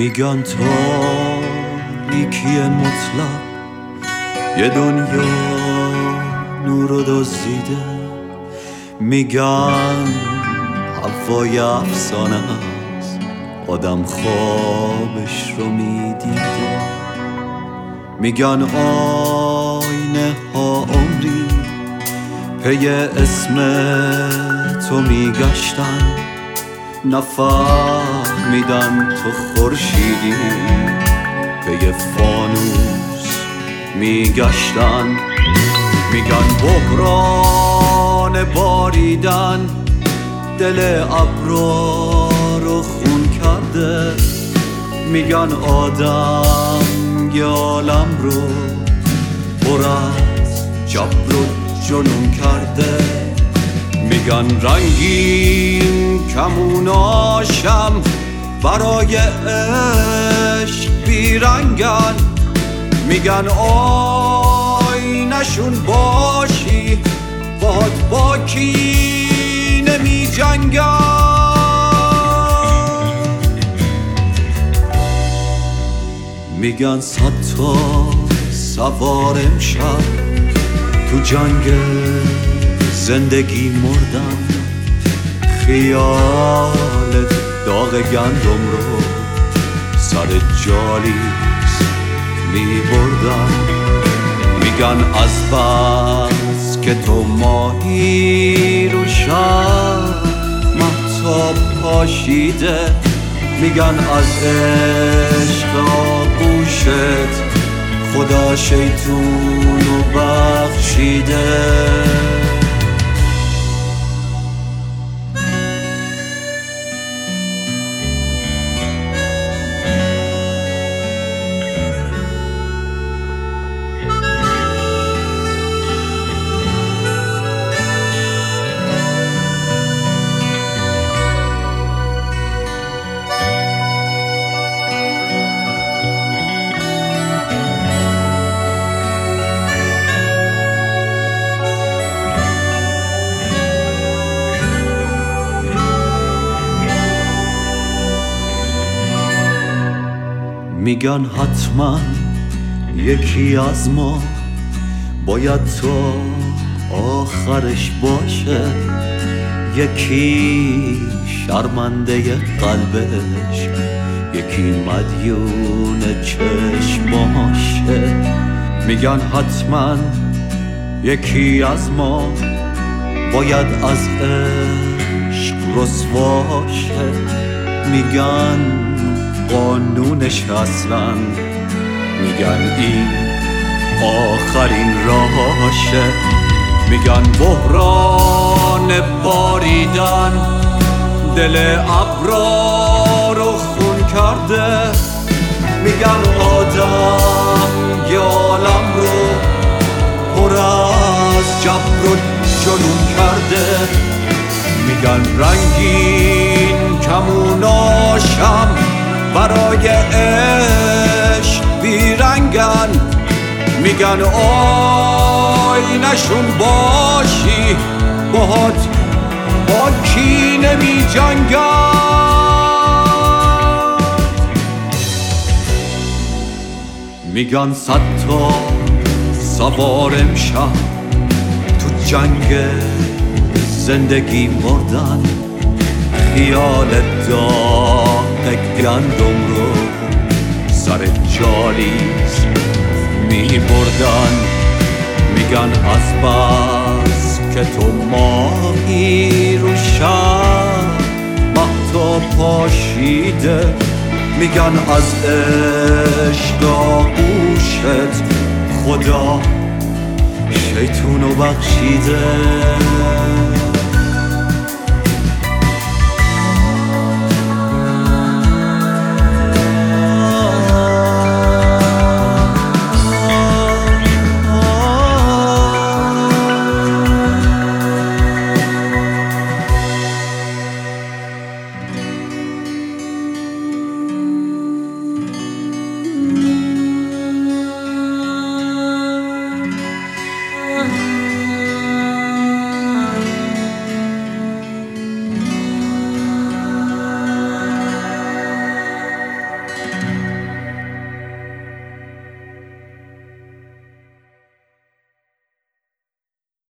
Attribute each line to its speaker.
Speaker 1: میگن تاریکی مطلق یه دنیا نور رو دزدیده، میگن هوای افسانه است آدم خوابش رو میدیده، میگن آینه ها عمری پی اسم تو میگشتن، نفهمیدن تو خورشیدی پی فانوس میگشتن، میگن بحران باریدن دل ابرا رو خون کرده، میگن آدم یه عالم رو پر از جبر و جنون کرده، میگن رنگین کموناشم برای عشق بیرنگن، میگن آینشون باشی باهات با کی نمی جنگن، میگن 100 تا سوار امشب تو جنگ زندگی مردن، خیال داغ گندم رو سر جالیز می بردن، میگن از بس که تو ماهی رو شب مهتاب پاشیده، میگن از عشق آغوشت خدا شیطون رو بخشیده. میگن حتما یکی از ما باید تا آخرش باشه، یکی شرمنده قلبش یکی مدیون چشماشه، میگن حتما یکی از ما باید از عشق رسواشه، میگن قانونش اصلا، میگن این آخرین راهشه، میگن بحران باریدن دل ابرا رو خون کرده، میگن آدم یه عالم رو پر از جبر و جنون کرده، میگن رنگین کموناشم برای عشق بیرنگن، میگن آینشون باشی باهات با کی نمی جنگن، میگن 100 تا سوار امشب تو جنگ زندگی مردن، خیال داغ گندم رو سر جالیز می بردن، میگن از بس که تو ماهی رو شب مهتاب پاشیده، میگن از عشق آغوشت خدا شیطون رو بخشیده.